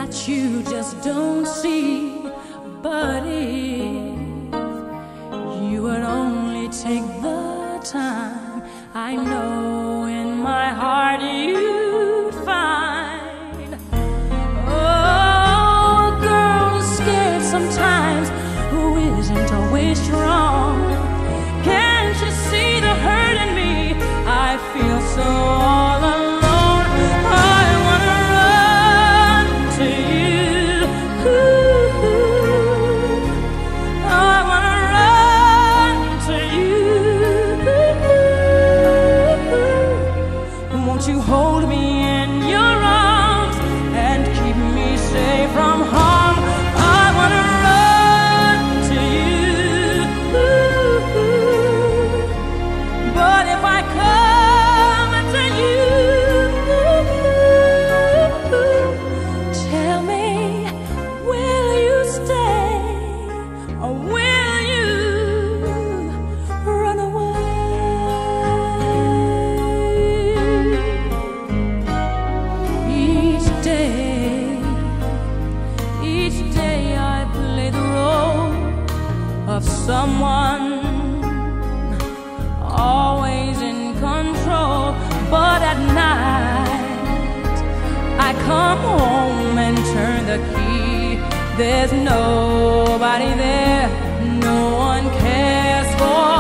that you just don't see. But if you would only take the time, I know in my heart you'd find. Oh, a girl is scared sometimes, who isn't always strong. Can't you see the hurt in me? I feel so all alone. I wanna run to you. I wanna run to you. Won't you hold me in your arms and keep me safe from harm? I wanna run to you. But if I come to you, tell me, will you stay or will you run away? Each day I play the role of someone always in control, but at night I come home and turn the key. There's nobody there, no one cares for